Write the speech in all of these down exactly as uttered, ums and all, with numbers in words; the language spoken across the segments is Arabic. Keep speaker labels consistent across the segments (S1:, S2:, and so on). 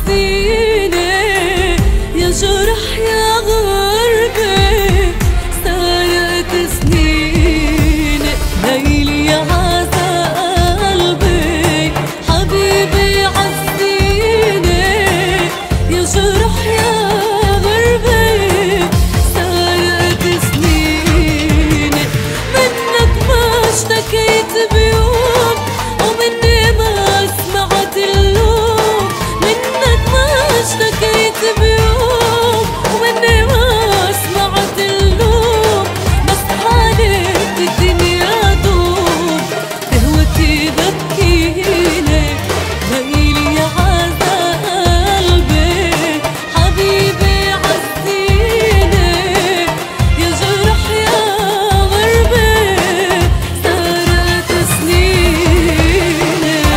S1: عزيني يا جرح يا غربي سرقت سنيني ليلي يا عزا قلبي حبيبي عزيني يا جرح يا غربي سرقت سنيني منك ما اشتكيت بيوم ومني ما سمعت اللوم منك ما اشتكيت بيوم ومني ما سمعت اللوم بس حالك الدنيا دوم قهوتي بكيني ليلي يا عزا قلبي حبيبي عزيني يا جرح يا غربي سرقت سنيني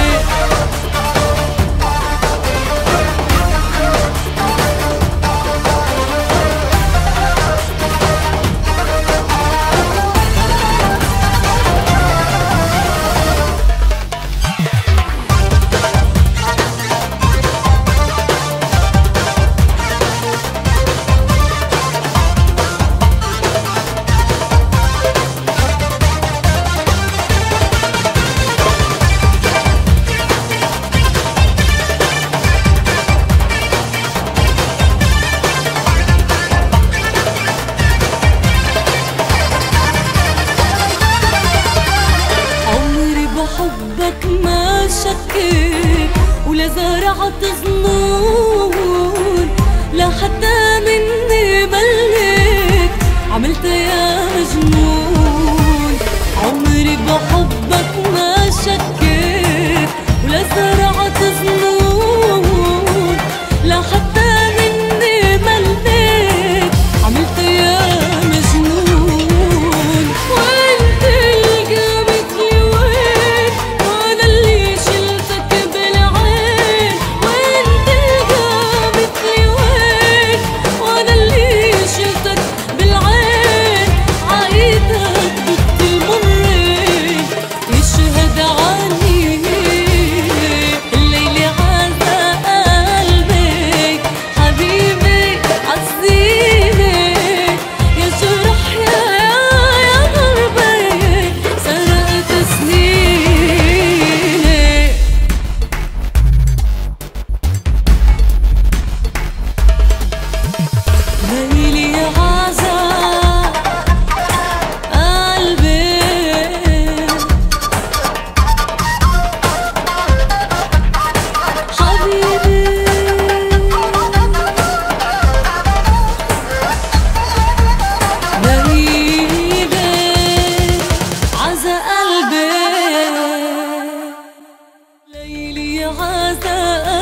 S1: بحبك ما شكيت ولا زرعت ظنون لا حتى مني مليت عملت يا مجنون عمري بحبك ما شكيت ولا زرعت ظنون لا حتى مني مليت عملت يا مجنون وانت القى مثلي وين وانا اللي شلتك بالعين وانت القى مثلي وين وانا اللي شلتك بالعين عايدك ضد المرين يشهد عني الليل عزا قلبي حبيبي عزيني يا جرح يا يا غربي سرقت سنيني ليلي يا عزا قلبي حبيبي ليلي عزا قلبي ليلي يا عزا